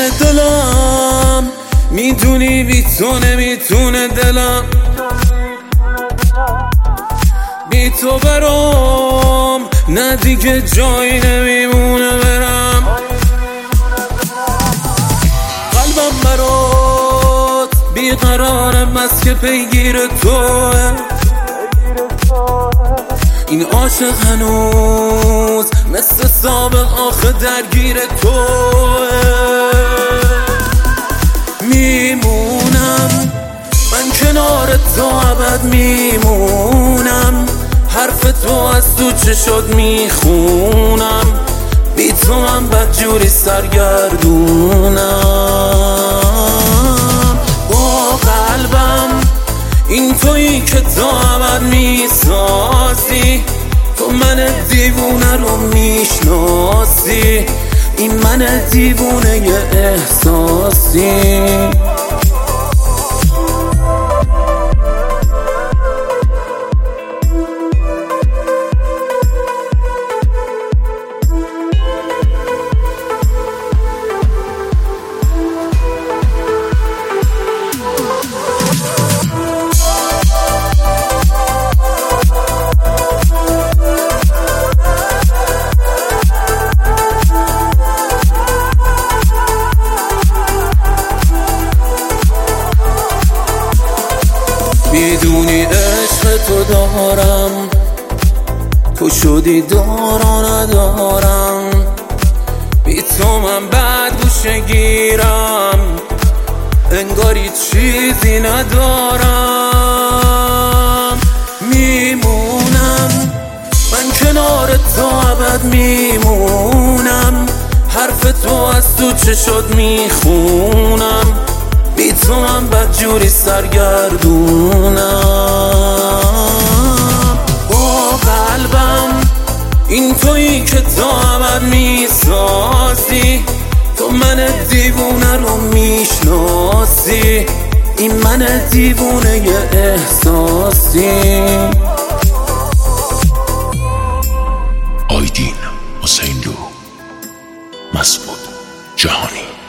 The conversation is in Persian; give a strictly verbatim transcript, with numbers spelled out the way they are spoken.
میتونه دلم، میدونی بی تو نمیتونه دلم، بی تو برام نه دیگه جایی نمیمونه برم. قلبم برات بیقرارم از که پیگیر توه، این عاشق هنوز مثل سابق آخه درگیر توه. میمونم من کنار تو ابد، میمونم حرف تو از تو چشات میخونم، بی تو من بدجوری سرگردونم. با قلبم این تویی که تو ابد میسازی، تو من دیوونه رو میشناسی، این من دیوونه ی احساسی. میدونی عشق تو دارم، تو شدی دارا ندارم، بی تو من بد گوشه گیرم، انگاری چیزی ندارم. میمونم من کنار تو ابد، میمونم حرف تو از تو چشات میخونم، بی تو من بدجوری سرگردونم. با قلبم این تویی که تو ابد میسازی، تو من دیوونه رو میشناسی، این من دیوونه ی احساسی. آیدین حسین لو، مسعود جهانی.